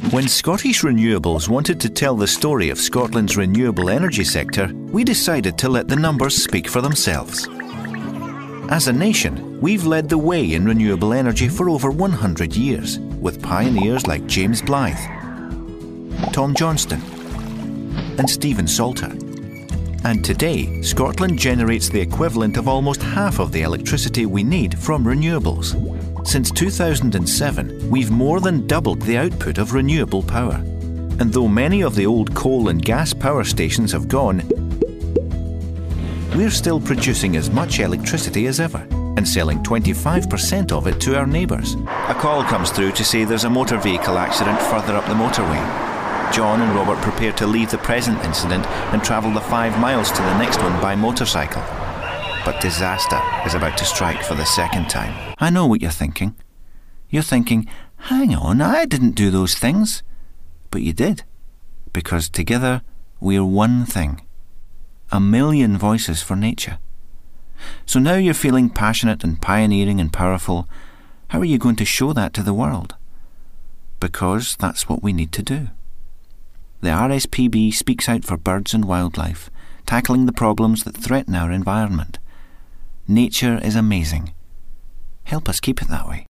When Scottish Renewables wanted to tell the story of Scotland's renewable energy sector, we decided to let the numbers speak for themselves. As a nation, we've led the way in renewable energy for over 100 years, with pioneers like James Blythe, Tom Johnston, and Stephen Salter. And today, Scotland generates the equivalent of almost half of the electricity we need from renewables. Since 2007, we've more than doubled the output of renewable power. And though many of the old coal and gas power stations have gone, we're still producing as much electricity as ever and selling 25% of it to our neighbours. A call comes through to say there's a motor vehicle accident further up the motorway. John and Robert prepare to leave the present incident and travel the 5 miles to the next one by motorcycle. But disaster is about to strike for the second time. I know what you're thinking. You're thinking, hang on, I didn't do those things. But you did. Because together, we're one thing. 1,000,000 voices for nature. So now you're feeling passionate and pioneering and powerful. How are you going to show that to the world? Because that's what we need to do. The RSPB speaks out for birds and wildlife, tackling the problems that threaten our environment. Nature is amazing. Help us keep it that way.